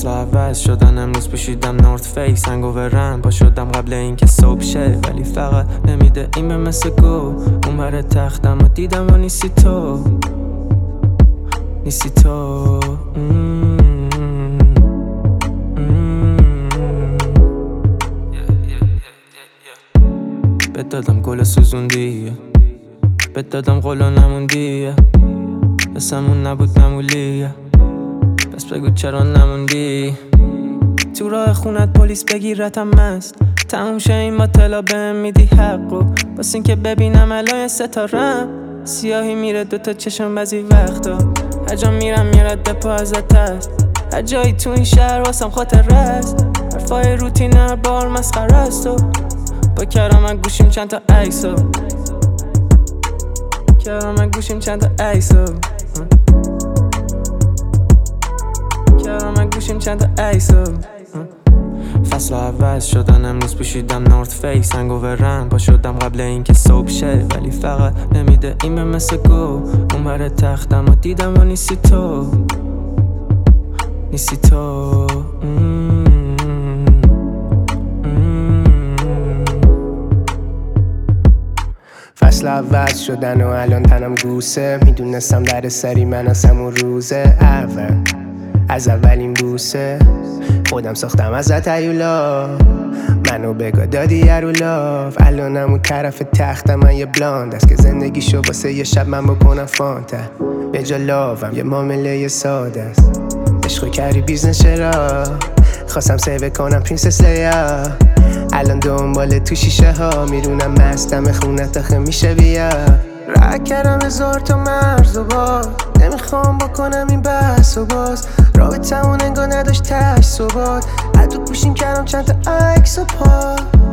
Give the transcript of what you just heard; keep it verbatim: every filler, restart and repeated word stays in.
فصل عوض شدن امروز پوشیدم نورت فیس هنگوورم پا شدم قبل اینکه صبح شه ولی فقط نمیده این به مثل گو اون بر تختم و دیدم و نیستی تو نیستی تو بهت دادم گل سوزوندی بهت دادم قولو نموندی اسمون نبود نمولی پس بگو چرا نموندی تو راه خونت پلیس بگیرتم مست تموم شه این با طلا بهم میدی حقو بس این که ببینم الان ستارم سیاهی میره دوتا چشم بعضی وقتا هر جا میرم میرد دپا ازت هست هر جایی تو این شهر واسم خاطر است حرفای روتین هر بار مسخره است و با کرامک گوشیم چند تا عکسو کرامک گوشیم چند تا عکسو کرامک گوشیم چند تا عکسو فصل عوض شدن امروز پوشیدم نورت فیس هنگوورم پا شدم قبل اینکه صبح شه ولی فقط نمیده این به مثل گو اون بر تختم و دیدم و نیستی تو نیستی تو فصل عوض شدن و الان تنم گوسه میدونستم در سری من از همون روزه اول از اولین بوسه خودم ساختم ازت هیولا منو بگا دادی ارولاف الانم اون طرف تختم من یه بلاند است که زندگی شو واسه یه شب من بکنم فانتا به جا لاوم یه معامله ساده است عشقو کردی بیزنس چرا خواستم سیو کنم پرنسس لیا الان دنبال تو شیشه ها میرونم مستم خونت آخه میشه بیا رک کردم هزار تا مرز و باز نمیخوام بکنم این بحث و باز رابطمون انگار نداشت تش ثبات حتی گوشیم کردم چند تا عکس و پا